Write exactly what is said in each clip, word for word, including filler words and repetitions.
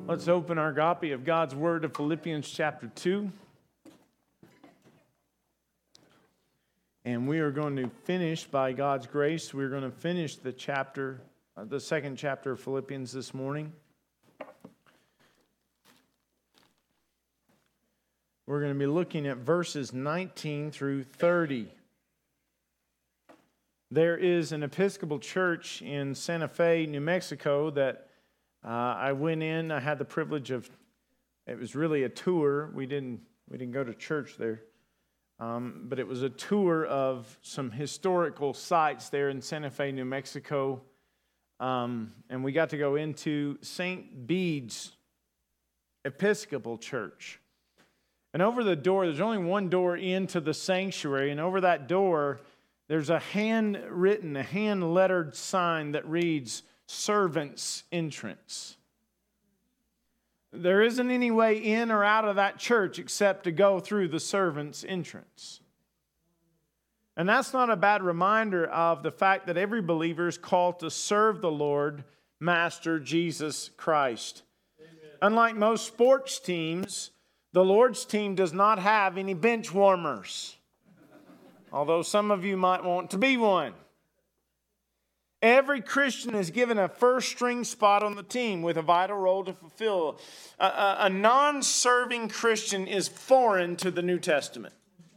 Let's open our copy of God's Word to Philippians chapter two. And we are going to finish, by God's grace, we're going to finish the chapter, uh, the second chapter of Philippians this morning. We're going to be looking at verses nineteen through thirty. There is an Episcopal church in Santa Fe, New Mexico that uh, I went in. I had the privilege of, it was really a tour. We didn't we didn't go to church there. Um, but it was a tour of some historical sites there in Santa Fe, New Mexico. Um, and we got to go into Saint Bede's Episcopal Church. And over the door, there's only one door into the sanctuary. And over that door, there's a handwritten, a hand-lettered sign that reads, Servants Entrance. There isn't any way in or out of that church except to go through the servants' entrance. And that's not a bad reminder of the fact that every believer is called to serve the Lord, Master Jesus Christ. Amen. Unlike most sports teams, the Lord's team does not have any bench warmers. Although some of you might want to be one. Every Christian is given a first-string spot on the team with a vital role to fulfill. A, a, a non-serving Christian is foreign to the New Testament.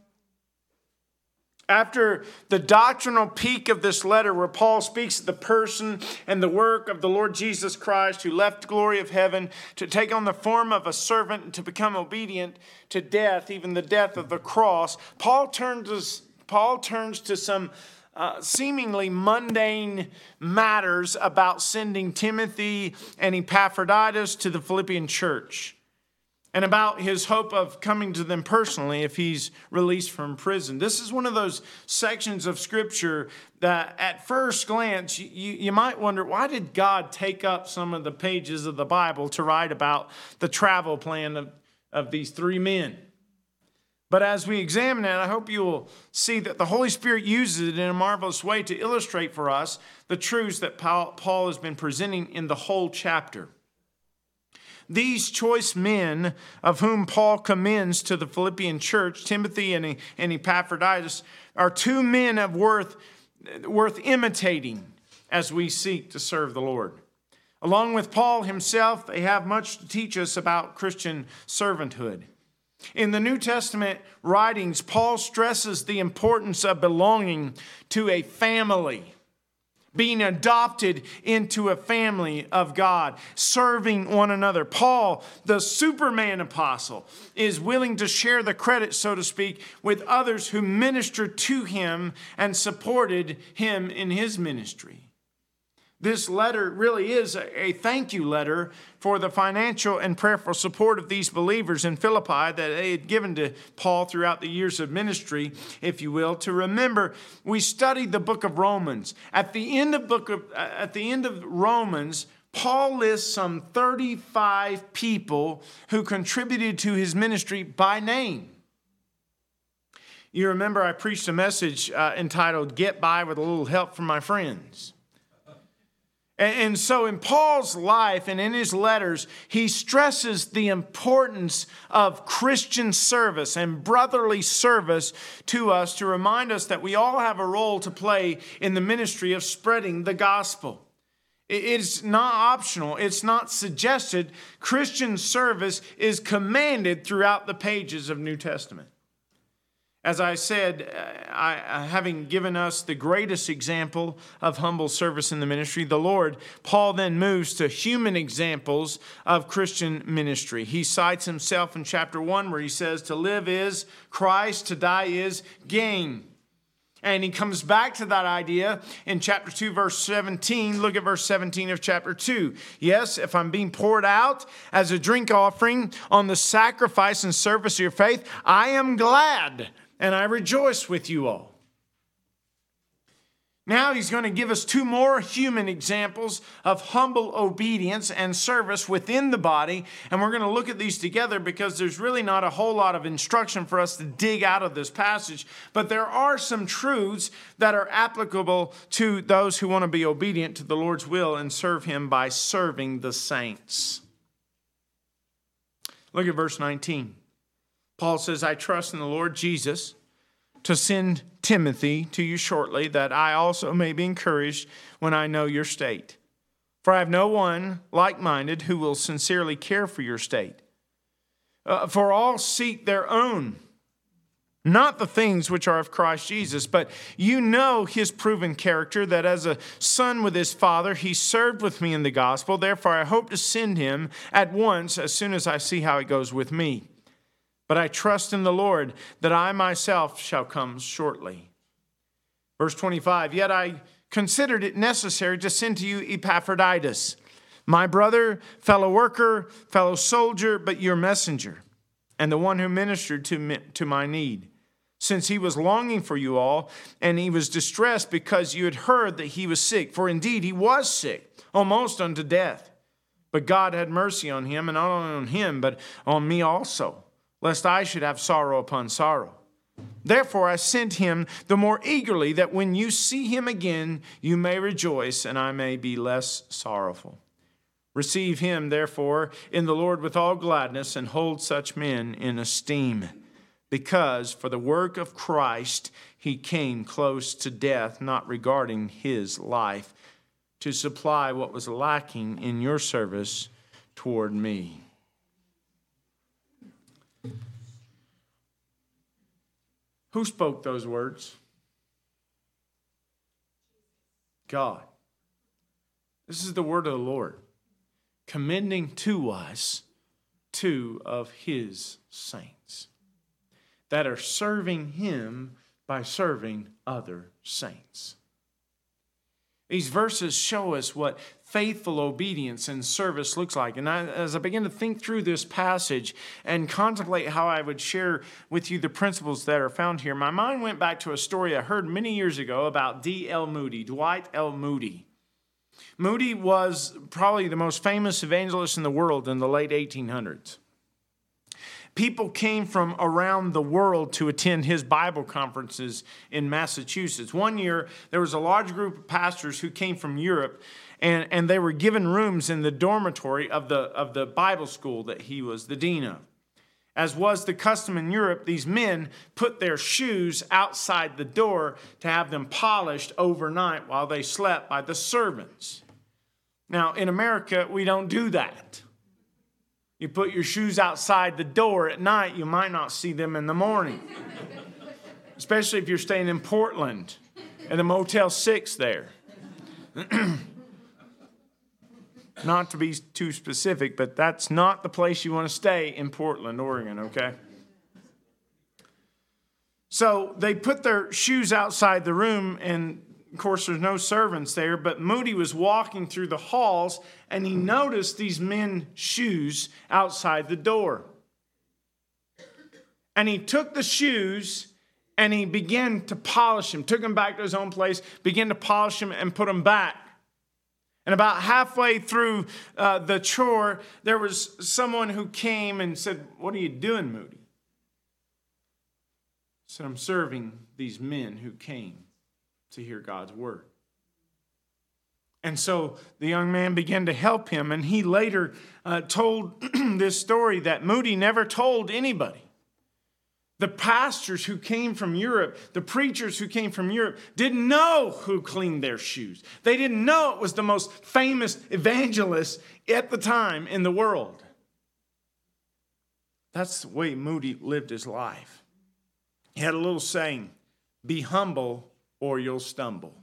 After the doctrinal peak of this letter where Paul speaks of the person and the work of the Lord Jesus Christ who left the glory of heaven to take on the form of a servant and to become obedient to death, even the death of the cross, Paul turns to, Paul turns to some Uh, seemingly mundane matters about sending Timothy and Epaphroditus to the Philippian church and about his hope of coming to them personally if he's released from prison. This is one of those sections of Scripture that at first glance you, you might wonder, why did God take up some of the pages of the Bible to write about the travel plan of, of these three men? But as we examine it, I hope you will see that the Holy Spirit uses it in a marvelous way to illustrate for us the truths that Paul has been presenting in the whole chapter. These choice men of whom Paul commends to the Philippian church, Timothy and Epaphroditus, are two men of worth, worth imitating as we seek to serve the Lord. Along with Paul himself, they have much to teach us about Christian servanthood. In the New Testament writings, Paul stresses the importance of belonging to a family, being adopted into a family of God, serving one another. Paul, the Superman apostle, is willing to share the credit, so to speak, with others who ministered to him and supported him in his ministry. This letter really is a thank you letter for the financial and prayerful support of these believers in Philippi that they had given to Paul throughout the years of ministry, if you will. To remember, we studied the book of Romans. At the end of book of at the end of Romans, Paul lists some thirty-five people who contributed to his ministry by name. You remember I preached a message uh, entitled "Get By with a Little Help from My Friends." And so in Paul's life and in his letters, he stresses the importance of Christian service and brotherly service to us to remind us that we all have a role to play in the ministry of spreading the gospel. It's not optional. It's not suggested. Christian service is commanded throughout the pages of New Testament. As I said, I, having given us the greatest example of humble service in the ministry, the Lord, Paul then moves to human examples of Christian ministry. He cites himself in chapter one where he says, to live is Christ, to die is gain. And he comes back to that idea in chapter two, verse seventeen. Look at verse seventeen of chapter two. Yes, if I'm being poured out as a drink offering on the sacrifice and service of your faith, I am glad. And I rejoice with you all. Now he's going to give us two more human examples of humble obedience and service within the body. And we're going to look at these together because there's really not a whole lot of instruction for us to dig out of this passage. But there are some truths that are applicable to those who want to be obedient to the Lord's will and serve Him by serving the saints. Look at verse nineteen. Paul says, I trust in the Lord Jesus to send Timothy to you shortly, that I also may be encouraged when I know your state. For I have no one like-minded who will sincerely care for your state. Uh, for all seek their own, not the things which are of Christ Jesus, but you know his proven character, that as a son with his father, he served with me in the gospel. Therefore, I hope to send him at once as soon as I see how it goes with me. But I trust in the Lord that I myself shall come shortly. Verse twenty-five, yet I considered it necessary to send to you Epaphroditus, my brother, fellow worker, fellow soldier, but your messenger, and the one who ministered to me, to my need, since he was longing for you all, and he was distressed because you had heard that he was sick. For indeed he was sick, almost unto death. But God had mercy on him, and not only on him, but on me also, lest I should have sorrow upon sorrow. Therefore I sent him the more eagerly, that when you see him again, you may rejoice, and I may be less sorrowful. Receive him, therefore, in the Lord with all gladness, and hold such men in esteem, because for the work of Christ he came close to death, not regarding his life, to supply what was lacking in your service toward me. Who spoke those words? God. This is the word of the Lord, commending to us two of his saints that are serving him by serving other saints. These verses show us what faithful obedience and service looks like. And I, as I begin to think through this passage and contemplate how I would share with you the principles that are found here, my mind went back to a story I heard many years ago about D L Moody, Dwight L. Moody. Moody was probably the most famous evangelist in the world in the late eighteen hundreds. People came from around the world to attend his Bible conferences in Massachusetts. One year, there was a large group of pastors who came from Europe, and, and they were given rooms in the dormitory of the, of the Bible school that he was the dean of. As was the custom in Europe, these men put their shoes outside the door to have them polished overnight while they slept by the servants. Now, in America, we don't do that. You put your shoes outside the door at night, you might not see them in the morning. Especially if you're staying in Portland at the Motel six there. Not to be too specific, but that's not the place you want to stay in Portland, Oregon, okay? So they put their shoes outside the room, and of course there's no servants there, but Moody was walking through the halls, and he noticed these men's shoes outside the door. And he took the shoes and he began to polish them, took them back to his own place, began to polish them and put them back. And about halfway through uh, the chore, there was someone who came and said, "What are you doing, Moody?" I said, "I'm serving these men who came to hear God's word." And so the young man began to help him, and he later uh, told this story that Moody never told anybody. The pastors who came from Europe, the preachers who came from Europe, didn't know who cleaned their shoes. They didn't know it was the most famous evangelist at the time in the world. That's the way Moody lived his life. He had a little saying, "Be humble or you'll stumble."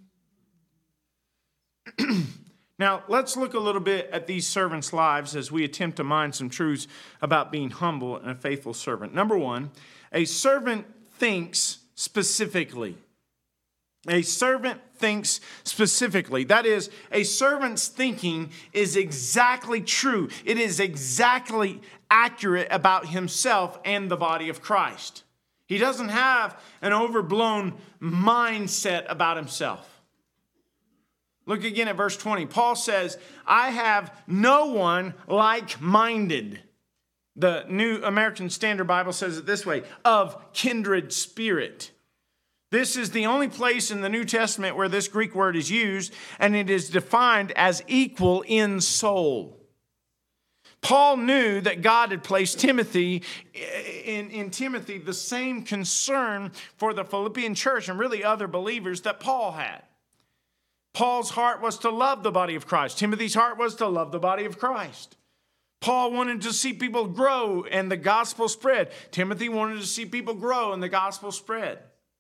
Now, let's look a little bit at these servants' lives as we attempt to mine some truths about being humble and a faithful servant. Number one, a servant thinks specifically. A servant thinks specifically. That is, a servant's thinking is exactly true. It is exactly accurate about himself and the body of Christ. He doesn't have an overblown mindset about himself. Look again at verse twenty. Paul says, "I have no one like-minded." The New American Standard Bible says it this way, "of kindred spirit." This is the only place in the New Testament where this Greek word is used, and it is defined as equal in soul. Paul knew that God had placed Timothy in, in Timothy the same concern for the Philippian church and really other believers that Paul had. Paul's heart was to love the body of Christ. Timothy's heart was to love the body of Christ. Paul wanted to see people grow and the gospel spread. Timothy wanted to see people grow and the gospel spread.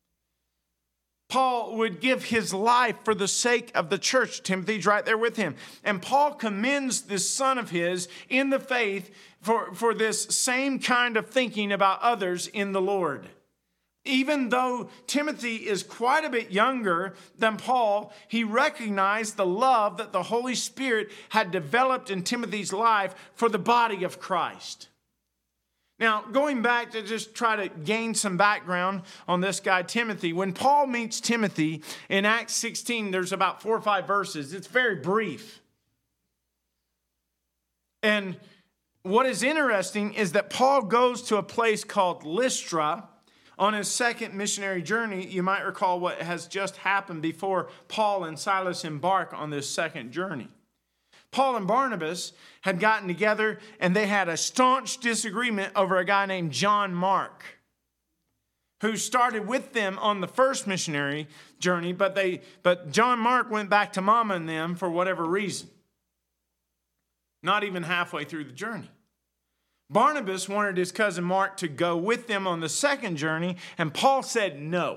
Paul would give his life for the sake of the church. Timothy's right there with him. And Paul commends this son of his in the faith for, for this same kind of thinking about others in the Lord. Even though Timothy is quite a bit younger than Paul, he recognized the love that the Holy Spirit had developed in Timothy's life for the body of Christ. Now, going back to just try to gain some background on this guy, Timothy, when Paul meets Timothy in Acts sixteen, there's about four or five verses. It's very brief. And what is interesting is that Paul goes to a place called Lystra on his second missionary journey. You might recall what has just happened before Paul and Silas embark on this second journey. Paul and Barnabas had gotten together and they had a staunch disagreement over a guy named John Mark, who started with them on the first missionary journey, but they but John Mark went back to Mama and them for whatever reason. Not even halfway through the journey. Barnabas wanted his cousin Mark to go with them on the second journey, and Paul said no.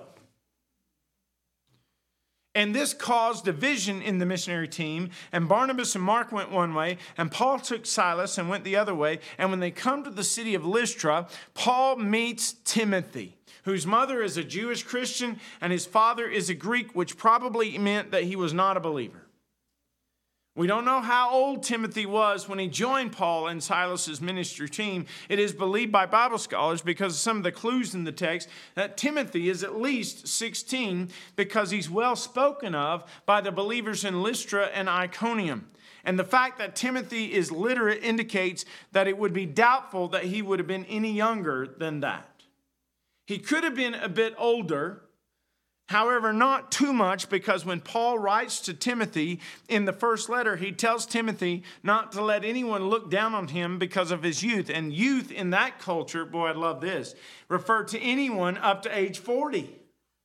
And this caused division in the missionary team. And Barnabas and Mark went one way, and Paul took Silas and went the other way. And when they come to the city of Lystra, Paul meets Timothy, whose mother is a Jewish Christian and his father is a Greek, which probably meant that he was not a believer. We don't know how old Timothy was when he joined Paul and Silas's ministry team. It is believed by Bible scholars, because of some of the clues in the text, that Timothy is at least sixteen, because he's well spoken of by the believers in Lystra and Iconium. And the fact that Timothy is literate indicates that it would be doubtful that he would have been any younger than that. He could have been a bit older. However, not too much, because when Paul writes to Timothy in the first letter, he tells Timothy not to let anyone look down on him because of his youth. And youth in that culture, boy, I love this, referred to anyone up to age forty.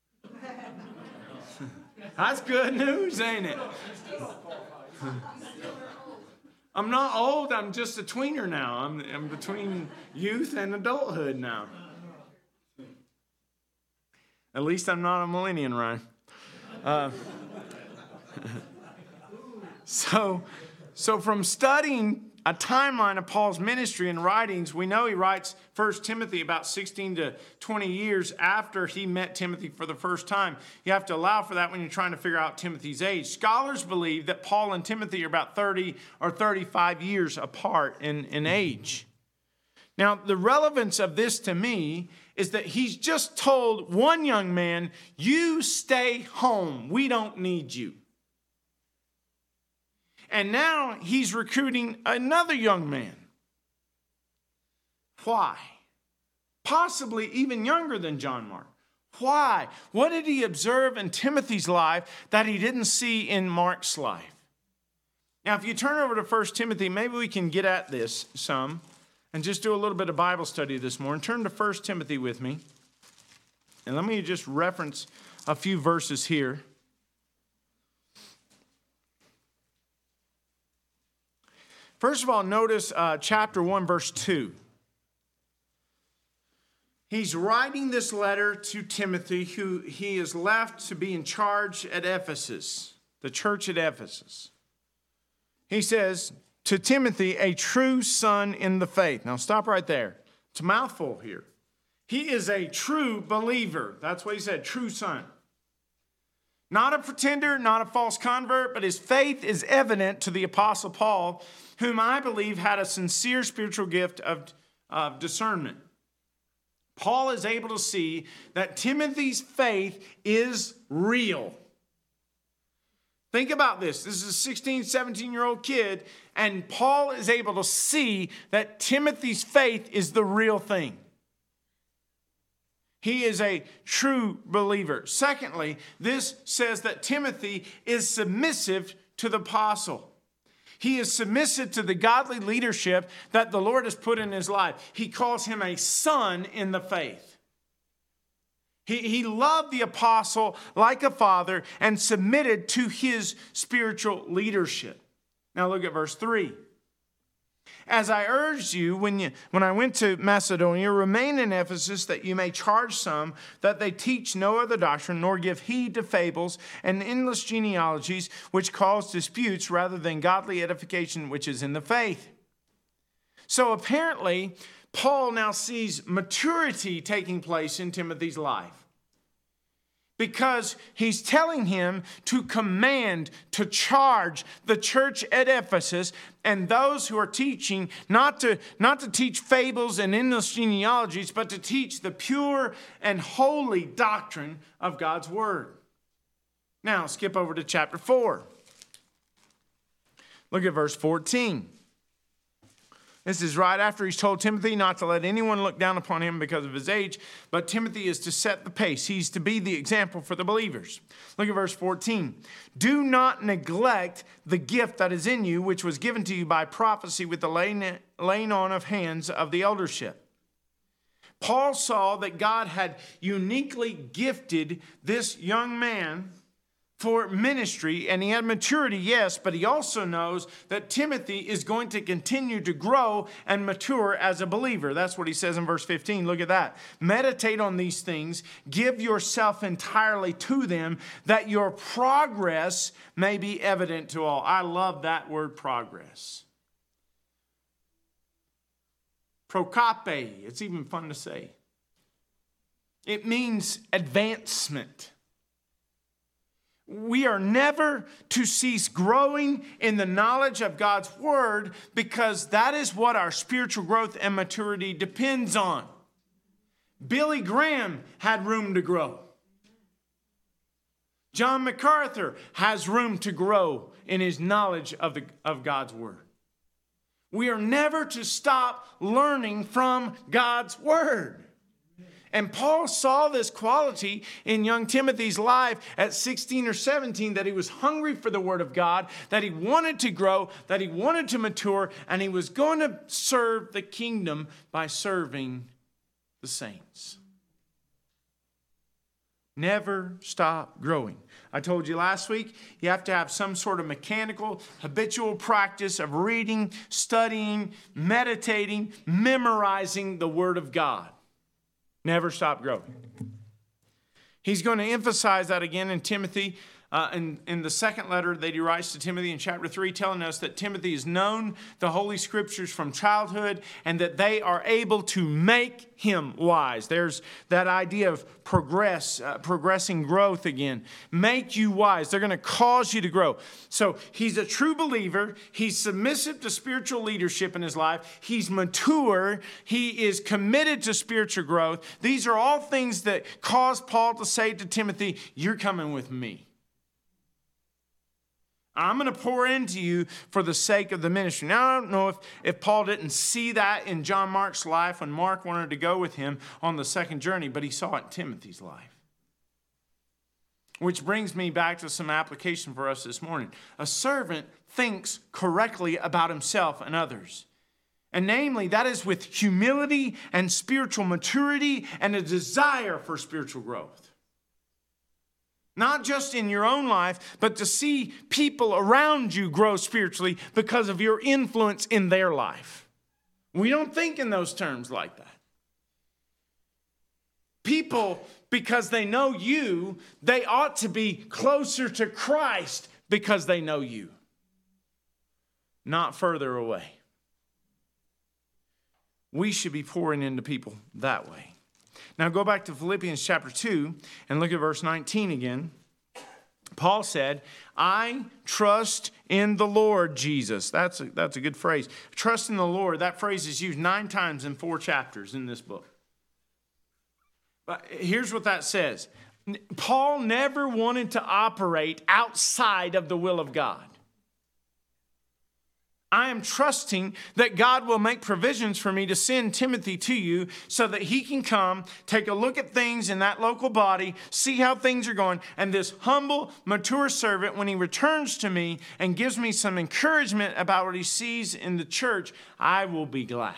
That's good news, ain't it? I'm not old, I'm just a tweener now. I'm, I'm between youth and adulthood now. At least I'm not a millennial, Ryan. Uh, so, so from studying a timeline of Paul's ministry and writings, we know he writes First Timothy about sixteen to twenty years after he met Timothy for the first time. You have to allow for that when you're trying to figure out Timothy's age. Scholars believe that Paul and Timothy are about thirty or thirty-five years apart in, in age. Now, the relevance of this to me is that he's just told one young man, you stay home. We don't need you. And now he's recruiting another young man. Why? Possibly even younger than John Mark. Why? What did he observe in Timothy's life that he didn't see in Mark's life? Now, if you turn over to First Timothy, maybe we can get at this some. And just do a little bit of Bible study this morning. Turn to First Timothy with me. And let me just reference a few verses here. First of all, notice uh, chapter one, verse two. He's writing this letter to Timothy, who he is left to be in charge at Ephesus, the church at Ephesus. He says, to Timothy, a true son in the faith. Now stop right there. It's a mouthful here. He is a true believer. That's what he said, true son. Not a pretender, not a false convert, but his faith is evident to the Apostle Paul, whom I believe had a sincere spiritual gift of, of discernment. Paul is able to see that Timothy's faith is real. Think about this. This is a sixteen, seventeen-year-old kid, and Paul is able to see that Timothy's faith is the real thing. He is a true believer. Secondly, this says that Timothy is submissive to the apostle. He is submissive to the godly leadership that the Lord has put in his life. He calls him a son in the faith. He, he loved the apostle like a father and submitted to his spiritual leadership. Now look at verse three. As I urged you when, you when I went to Macedonia, remain in Ephesus that you may charge some that they teach no other doctrine, nor give heed to fables and endless genealogies, which cause disputes rather than godly edification, which is in the faith. So apparently, Paul now sees maturity taking place in Timothy's life. Because he's telling him to command, to charge the church at Ephesus and those who are teaching not to, not to teach fables and endless genealogies, but to teach the pure and holy doctrine of God's word. Now, skip over to chapter four. Look at verse fourteen. This is right after he's told Timothy not to let anyone look down upon him because of his age, but Timothy is to set the pace. He's to be the example for the believers. Look at verse fourteen. Do not neglect the gift that is in you, which was given to you by prophecy with the laying, laying on of hands of the eldership. Paul saw that God had uniquely gifted this young man for ministry, and he had maturity, yes, but he also knows that Timothy is going to continue to grow and mature as a believer. That's what he says in verse fifteen. Look at that. Meditate on these things, give yourself entirely to them, that your progress may be evident to all. I love that word, progress. Prokope, it's even fun to say. It means advancement. We are never to cease growing in the knowledge of God's word, because that is what our spiritual growth and maturity depends on. Billy Graham had room to grow. John MacArthur has room to grow in his knowledge of, the, of God's word. We are never to stop learning from God's word. And Paul saw this quality in young Timothy's life at sixteen or seventeen, that he was hungry for the word of God, that he wanted to grow, that he wanted to mature, and he was going to serve the kingdom by serving the saints. Never stop growing. I told you last week, you have to have some sort of mechanical, habitual practice of reading, studying, meditating, memorizing the word of God. Never stop growing. He's going to emphasize that again in Timothy, uh, in, in the second letter that he writes to Timothy in chapter three, telling us that Timothy has known the Holy Scriptures from childhood and that they are able to make him wise. There's that idea of progress, uh, progressing growth again. Make you wise. They're going to cause you to grow. So he's a true believer. He's submissive to spiritual leadership in his life. He's mature. He is committed to spiritual growth. These are all things that cause Paul to say to Timothy, you're coming with me. I'm going to pour into you for the sake of the ministry. Now, I don't know if, if Paul didn't see that in John Mark's life when Mark wanted to go with him on the second journey, but he saw it in Timothy's life. Which brings me back to some application for us this morning. A servant thinks correctly about himself and others. And namely, that is with humility and spiritual maturity and a desire for spiritual growth. Not just in your own life, but to see people around you grow spiritually because of your influence in their life. We don't think in those terms like that. People, because they know you, they ought to be closer to Christ because they know you, not further away. We should be pouring into people that way. Now go back to Philippians chapter two and look at verse nineteen again. Paul said, I trust in the Lord Jesus. That's a, that's a good phrase. Trust in the Lord. That phrase is used nine times in four chapters in this book. But here's what that says. Paul never wanted to operate outside of the will of God. I am trusting that God will make provisions for me to send Timothy to you so that he can come, take a look at things in that local body, see how things are going. And this humble, mature servant, when he returns to me and gives me some encouragement about what he sees in the church, I will be glad.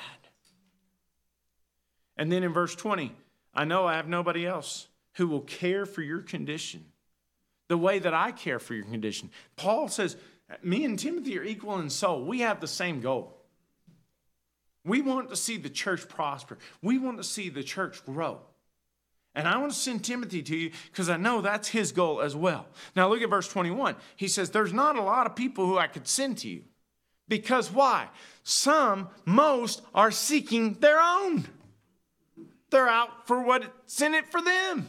And then in verse twenty, I know I have nobody else who will care for your condition the way that I care for your condition. Paul says, me and Timothy are equal in soul. We have the same goal. We want to see the church prosper. We want to see the church grow. And I want to send Timothy to you because I know that's his goal as well. Now look at verse twenty-one. He says, there's not a lot of people who I could send to you. Because why? Some, most, are seeking their own. They're out for what's in it for them.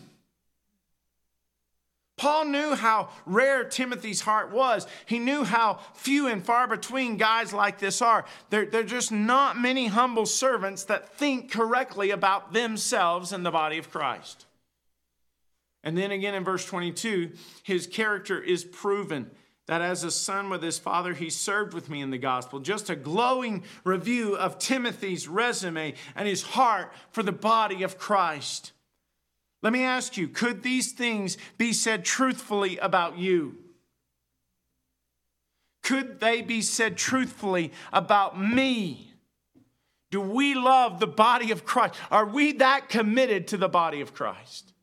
Paul knew how rare Timothy's heart was. He knew how few and far between guys like this are. There, there are just not many humble servants that think correctly about themselves and the body of Christ. And then again in verse twenty-two, his character is proven. That as a son with his father, he served with me in the gospel. Just a glowing review of Timothy's resume and his heart for the body of Christ. Let me ask you, could these things be said truthfully about you? Could they be said truthfully about me? Do we love the body of Christ? Are we that committed to the body of Christ?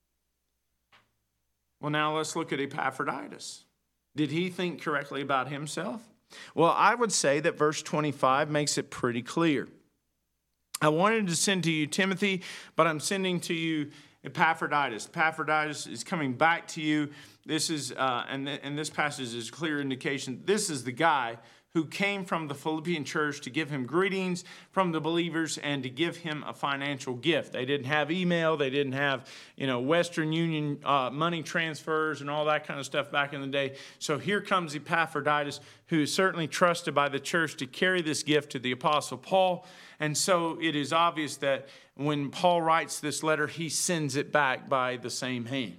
Well, now let's look at Epaphroditus. Did he think correctly about himself? Well, I would say that verse twenty-five makes it pretty clear. I wanted to send to you Timothy, but I'm sending to you Epaphroditus. Epaphroditus is coming back to you. This is, uh, and, th- and this passage is a clear indication. This is the guy who came from the Philippian church to give him greetings from the believers and to give him a financial gift. They didn't have email. They didn't have, you know, Western Union uh, money transfers and all that kind of stuff back in the day. So here comes Epaphroditus, who is certainly trusted by the church to carry this gift to the Apostle Paul. And so it is obvious that when Paul writes this letter, he sends it back by the same hand.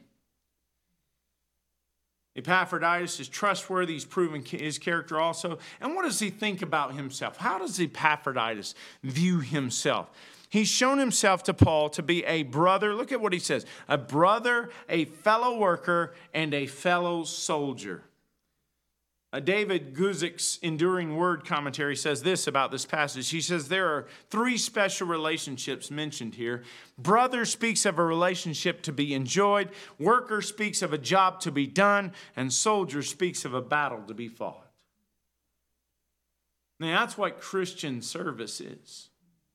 Epaphroditus is trustworthy. He's proven his character also. And what does he think about himself? How does Epaphroditus view himself? He's shown himself to Paul to be a brother. Look at what he says. A brother, a fellow worker, and a fellow soldier. Uh, David Guzik's Enduring Word commentary says this about this passage. He says there are three special relationships mentioned here. Brother speaks of a relationship to be enjoyed. Worker speaks of a job to be done. And soldier speaks of a battle to be fought. Now, that's what Christian service is.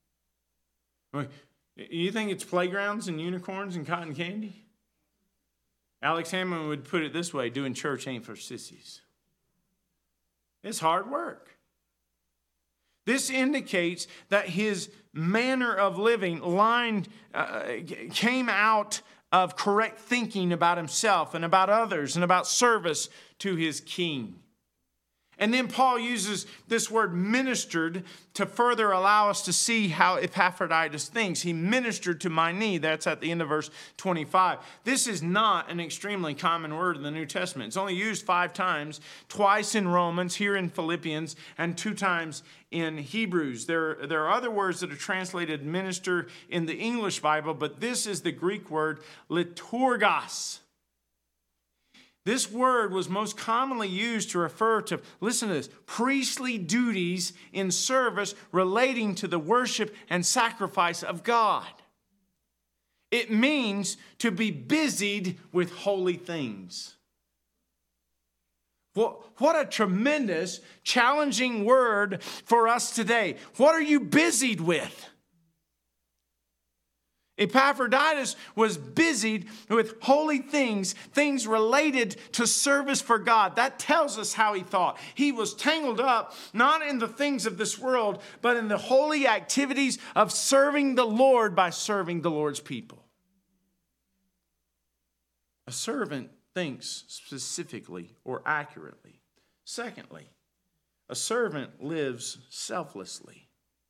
You think it's playgrounds and unicorns and cotton candy? Alex Hammond would put it this way: doing church ain't for sissies. It's hard work. This indicates that his manner of living lined, uh, came out of correct thinking about himself and about others and about service to his king. And then Paul uses this word ministered to further allow us to see how Epaphroditus thinks. He ministered to my need. That's at the end of verse twenty-five. This is not an extremely common word in the New Testament. It's only used five times, twice in Romans, here in Philippians, and two times in Hebrews. There, there are other words that are translated minister in the English Bible, but this is the Greek word liturgos. This word was most commonly used to refer to, listen to this, priestly duties in service relating to the worship and sacrifice of God. It means to be busied with holy things. What, what a tremendous, challenging word for us today. What are you busied with? Epaphroditus was busied with holy things, things related to service for God. That tells us how he thought. He was tangled up, not in the things of this world, but in the holy activities of serving the Lord by serving the Lord's people. A servant thinks specifically or accurately. Secondly, a servant lives selflessly.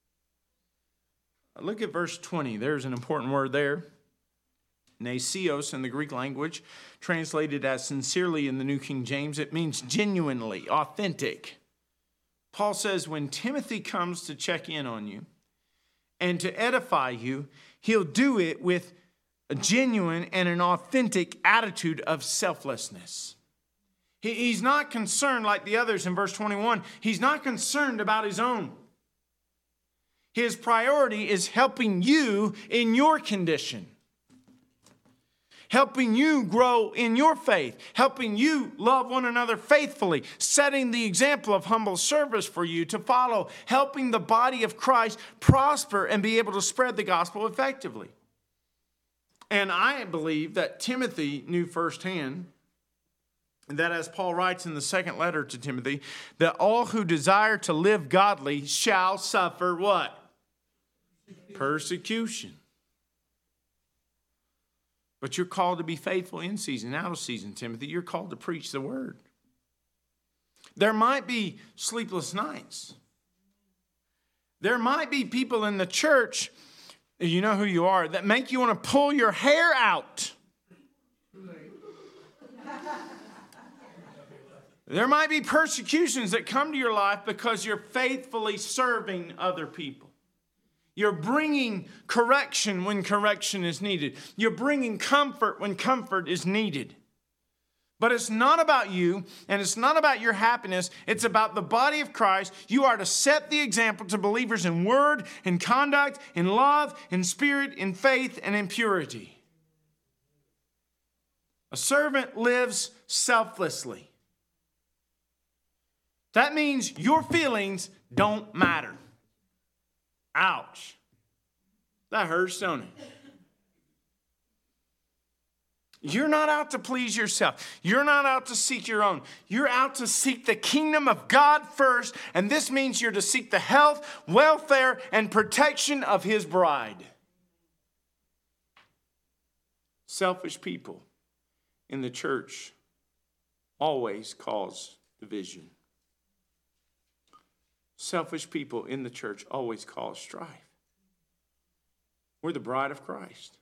Look at verse twenty. There's an important word there. Nasios in the Greek language, translated as sincerely in the New King James. It means genuinely, authentic. Paul says when Timothy comes to check in on you and to edify you, he'll do it with a genuine and an authentic attitude of selflessness. He, he's not concerned like the others in verse twenty-one. He's not concerned about his own. His priority is helping you in your condition. Helping you grow in your faith. Helping you love one another faithfully. Setting the example of humble service for you to follow. Helping the body of Christ prosper and be able to spread the gospel effectively. And I believe that Timothy knew firsthand that, as Paul writes in the second letter to Timothy, that all who desire to live godly shall suffer what? Persecution. But you're called to be faithful in season, out of season, Timothy. You're called to preach the word. There might be sleepless nights. There might be people in the church, you know who you are, that make you want to pull your hair out. There might be persecutions that come to your life because you're faithfully serving other people. You're bringing correction when correction is needed. You're bringing comfort when comfort is needed. But it's not about you, and it's not about your happiness. It's about the body of Christ. You are to set the example to believers in word, in conduct, in love, in spirit, in faith, and in purity. A servant lives selflessly. That means your feelings don't matter. Ouch. That hurts, don't it? You're not out to please yourself. You're not out to seek your own. You're out to seek the kingdom of God first, and this means you're to seek the health, welfare, and protection of his bride. Selfish people in the church always cause division. Selfish people in the church always cause strife. We're the bride of Christ.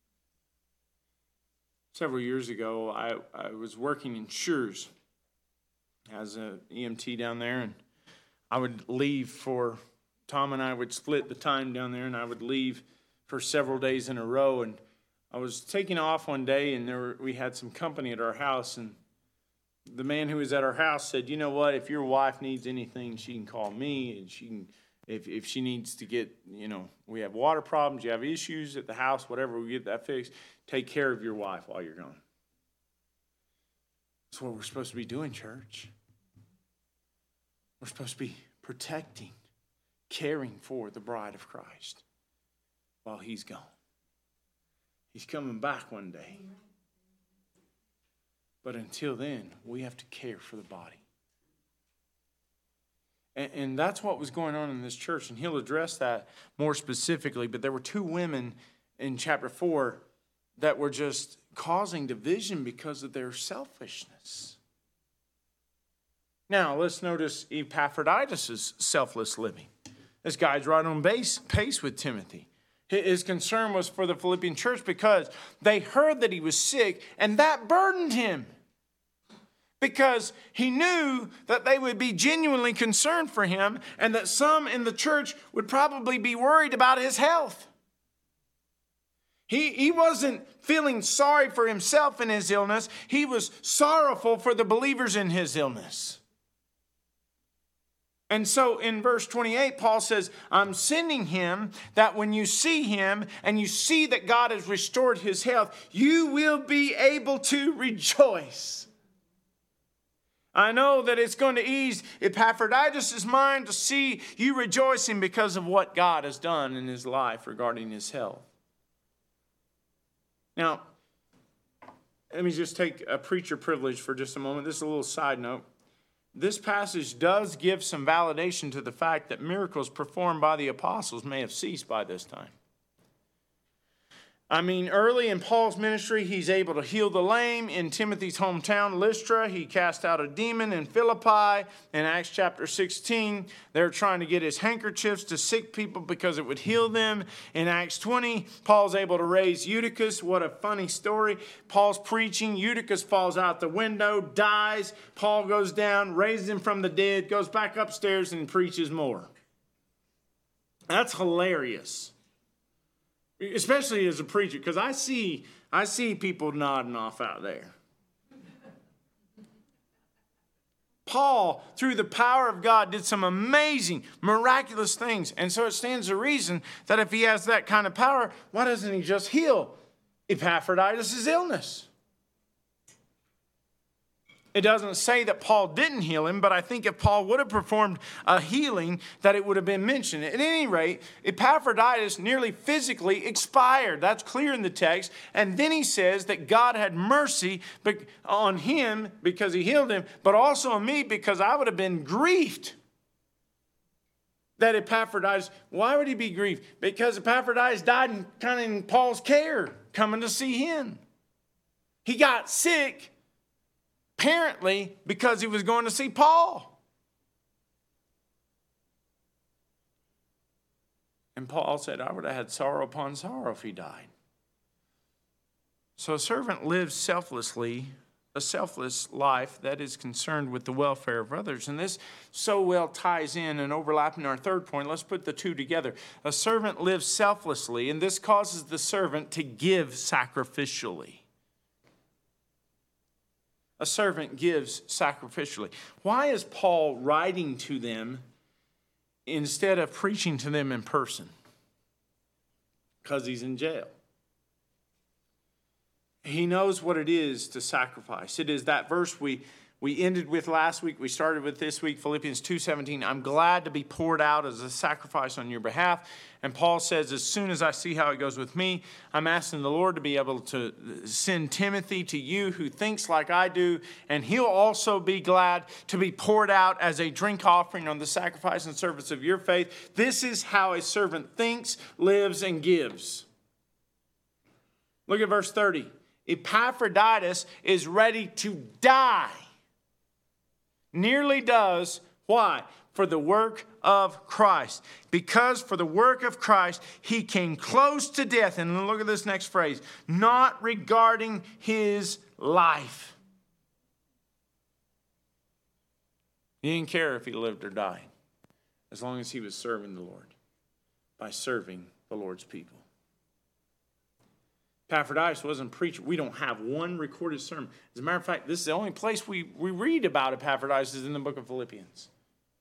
Several years ago, I, I was working in Schurz as an E M T down there, and I would leave for, Tom and I would split the time down there, and I would leave for several days in a row, and I was taking off one day, and there were, we had some company at our house, and the man who was at our house said, you know what, if your wife needs anything, she can call me, and she can, if, if she needs to get, you know, we have water problems, you have issues at the house, whatever, we get that fixed, take care of your wife while you're gone. That's what we're supposed to be doing, church. We're supposed to be protecting, caring for the bride of Christ while he's gone. He's coming back one day. But until then, we have to care for the body. And, and that's what was going on in this church. And he'll address that more specifically. But there were two women in chapter four that were just causing division because of their selfishness. Now, let's notice Epaphroditus' selfless living. This guy's right on base, pace with Timothy. His concern was for the Philippian church because they heard that he was sick, and that burdened him. Because he knew that they would be genuinely concerned for him, and that some in the church would probably be worried about his health. He, he wasn't feeling sorry for himself in his illness. He was sorrowful for the believers in his illness. And so in verse twenty-eight, Paul says, I'm sending him that when you see him and you see that God has restored his health, you will be able to rejoice. I know that it's going to ease Epaphroditus' mind to see you rejoicing because of what God has done in his life regarding his health. Now, let me just take a preacher privilege for just a moment. This is a little side note. This passage does give some validation to the fact that miracles performed by the apostles may have ceased by this time. I mean, early in Paul's ministry, he's able to heal the lame. In Timothy's hometown, Lystra, he cast out a demon. In Philippi, in Acts chapter sixteen, they're trying to get his handkerchiefs to sick people because it would heal them. In Acts twenty, Paul's able to raise Eutychus. What a funny story. Paul's preaching. Eutychus falls out the window, dies. Paul goes down, raises him from the dead, goes back upstairs and preaches more. That's hilarious. Especially as a preacher, because I see, I see people nodding off out there. Paul, through the power of God, did some amazing, miraculous things. And so it stands to reason that if he has that kind of power, why doesn't he just heal Epaphroditus' illness? It doesn't say that Paul didn't heal him, but I think if Paul would have performed a healing, that it would have been mentioned. At any rate, Epaphroditus nearly physically expired. That's clear in the text. And then he says that God had mercy on him because he healed him, but also on me because I would have been grieved. That Epaphroditus, why would he be grieved? Because Epaphroditus died in, kind of in Paul's care, coming to see him. He got sick. Apparently, because he was going to see Paul. And Paul said, I would have had sorrow upon sorrow if he died. So a servant lives selflessly, a selfless life that is concerned with the welfare of others. And this so well ties in and overlapping our third point. Let's put the two together. A servant lives selflessly, and this causes the servant to give sacrificially. A servant gives sacrificially. Why is Paul writing to them instead of preaching to them in person? Because he's in jail. He knows what it is to sacrifice. It is that verse we, we ended with last week. We started with this week, Philippians two seventeen. I'm glad to be poured out as a sacrifice on your behalf. And Paul says, as soon as I see how it goes with me, I'm asking the Lord to be able to send Timothy to you who thinks like I do. And he'll also be glad to be poured out as a drink offering on the sacrifice and service of your faith. This is how a servant thinks, lives, and gives. Look at verse thirty. Epaphroditus is ready to die. Nearly does. Why? For the work of Christ. Because for the work of Christ, he came close to death. And look at this next phrase. Not regarding his life. He didn't care if he lived or died. As long as he was serving the Lord. By serving the Lord's people. Epaphroditus wasn't preaching. We don't have one recorded sermon. As a matter of fact, this is the only place we, we read about Epaphroditus is in the book of Philippians.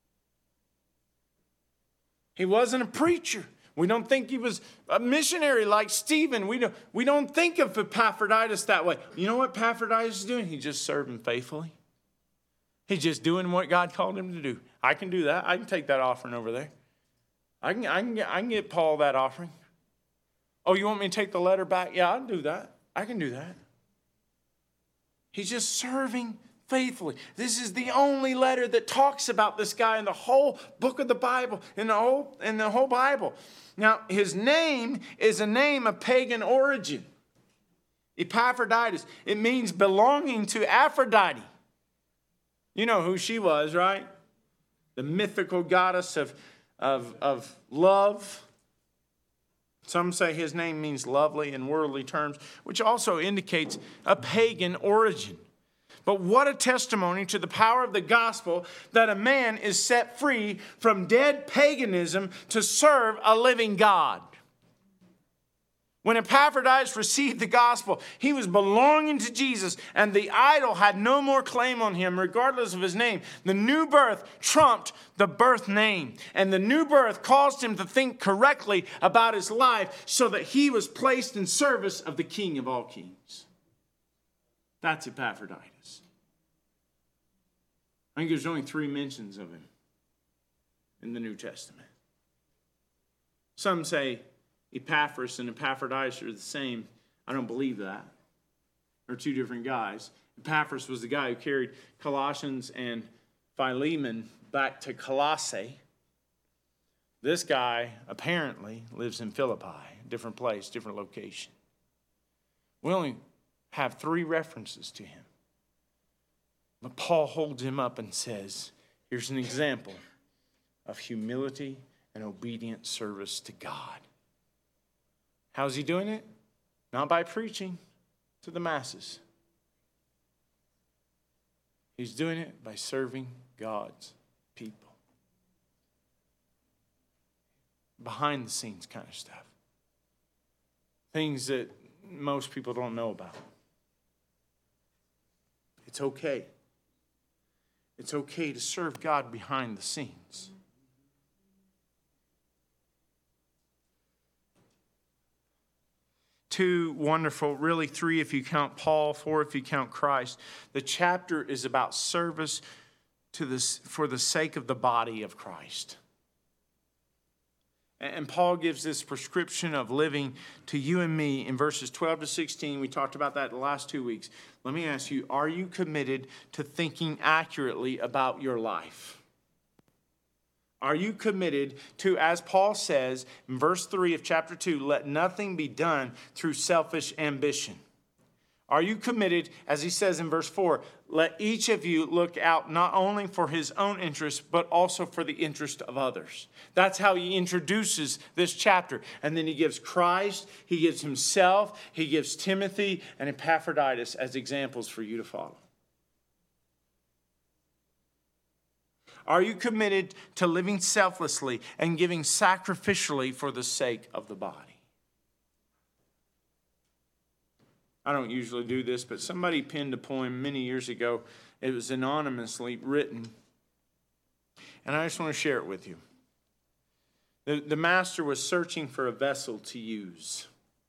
He wasn't a preacher. We don't think he was a missionary like Stephen. We don't, we don't think of Epaphroditus that way. You know what Epaphroditus is doing? He's just serving faithfully. He's just doing what God called him to do. I can do that. I can take that offering over there. I can, I can, get, I can get Paul that offering. Oh, you want me to take the letter back? Yeah, I'll do that. I can do that. He's just serving faithfully. This is the only letter that talks about this guy in the whole book of the Bible, in the whole, in the whole Bible. Now, his name is a name of pagan origin. Epaphroditus. It means belonging to Aphrodite. You know who she was, right? The mythical goddess of, of, of love. Some say his name means lovely in worldly terms, which also indicates a pagan origin. But what a testimony to the power of the gospel that a man is set free from dead paganism to serve a living God. When Epaphroditus received the gospel, he was belonging to Jesus, and the idol had no more claim on him, regardless of his name. The new birth trumped the birth name, and the new birth caused him to think correctly about his life so that he was placed in service of the King of all kings. That's Epaphroditus. I think there's only three mentions of him in the New Testament. Some say Epaphras and Epaphroditus are the same. I don't believe that. They're two different guys. Epaphras was the guy who carried Colossians and Philemon back to Colossae. This guy apparently lives in Philippi, different place, different location. We only have three references to him. But Paul holds him up and says, here's an example of humility and obedient service to God. How's he doing it? Not by preaching to the masses. He's doing it by serving God's people. Behind the scenes kind of stuff. Things that most people don't know about. It's okay. It's okay to serve God behind the scenes. Two wonderful, really three if you count Paul, four if you count Christ. The chapter is about service to this for the sake of the body of Christ. And Paul gives this prescription of living to you and me in verses twelve to sixteen. We talked about that the last two weeks. Let me ask you, are you committed to thinking accurately about your life? Are you committed to, as Paul says in verse three of chapter two, let nothing be done through selfish ambition? Are you committed, as he says in verse four, let each of you look out not only for his own interest, but also for the interest of others? That's how he introduces this chapter. And then he gives Christ, he gives himself, he gives Timothy and Epaphroditus as examples for you to follow. Are you committed to living selflessly and giving sacrificially for the sake of the body? I don't usually do this, but somebody penned a poem many years ago. It was anonymously written. And I just want to share it with you. The, the master was searching for a vessel to use.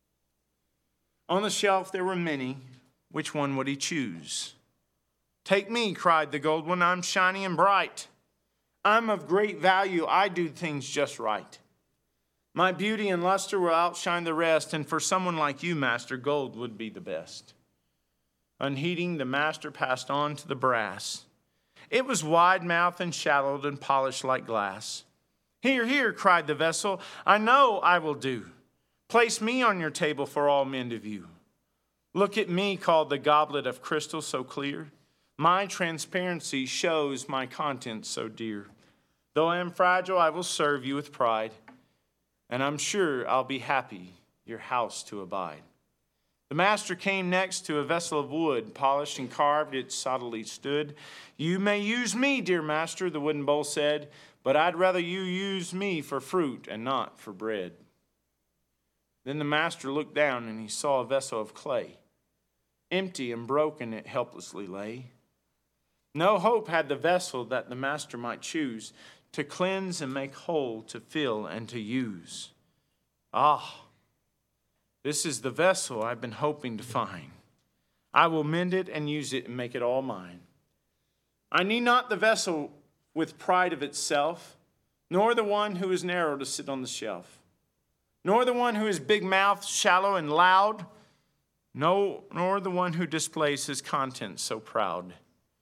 On the shelf there were many. Which one would he choose? Take me, cried the gold one. I'm shiny and bright. I'm of great value. I do things just right. My beauty and luster will outshine the rest, and for someone like you, master, gold would be the best. Unheeding, the master passed on to the brass. It was wide-mouthed and shallowed and polished like glass. Here, here, cried the vessel, I know I will do. Place me on your table for all men to view. Look at me, called the goblet of crystal so clear. My transparency shows my contents so dear. Though I am fragile, I will serve you with pride, and I'm sure I'll be happy your house to abide. The master came next to a vessel of wood, polished and carved, it solidly stood. You may use me, dear master, the wooden bowl said, but I'd rather you use me for fruit and not for bread. Then the master looked down and he saw a vessel of clay. Empty and broken it helplessly lay. No hope had the vessel that the master might choose to cleanse and make whole, to fill and to use. Ah, this is the vessel I've been hoping to find. I will mend it and use it and make it all mine. I need not the vessel with pride of itself, nor the one who is narrow to sit on the shelf, nor the one who is big-mouthed, shallow, and loud, no, nor the one who displays his contents so proud.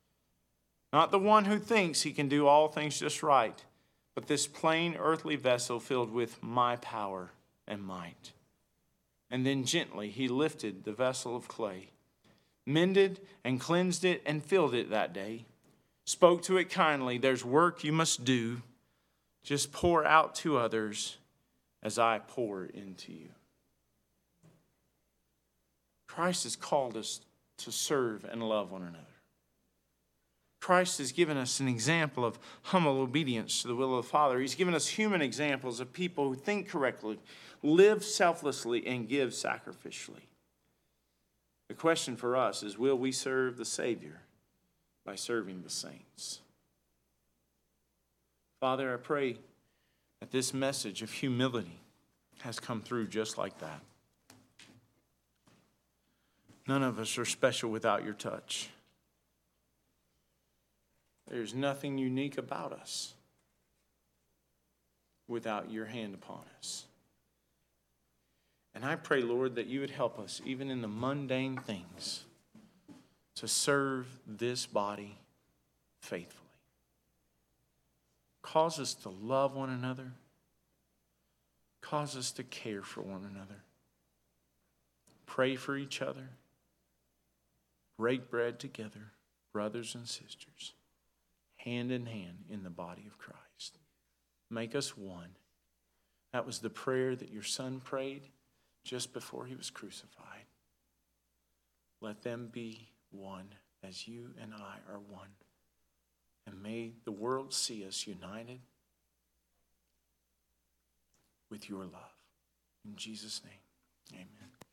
Not the one who thinks he can do all things just right, but this plain earthly vessel filled with my power and might. And then gently he lifted the vessel of clay, mended and cleansed it and filled it that day, spoke to it kindly, there's work you must do, just pour out to others as I pour into you. Christ has called us to serve and love one another. Christ has given us an example of humble obedience to the will of the Father. He's given us human examples of people who think correctly, live selflessly, and give sacrificially. The question for us is, will we serve the Savior by serving the saints? Father, I pray that this message of humility has come through just like that. None of us are special without your touch. There's nothing unique about us without your hand upon us. And I pray, Lord, that you would help us, even in the mundane things, to serve this body faithfully. Cause us to love one another. Cause us to care for one another. pray for each other, break bread together, brothers and sisters, hand in hand in the body of Christ. Make us one. That was the prayer that your son prayed just before he was crucified. Let them be one as you and I are one. And may the world see us united with your love. In Jesus' name, amen.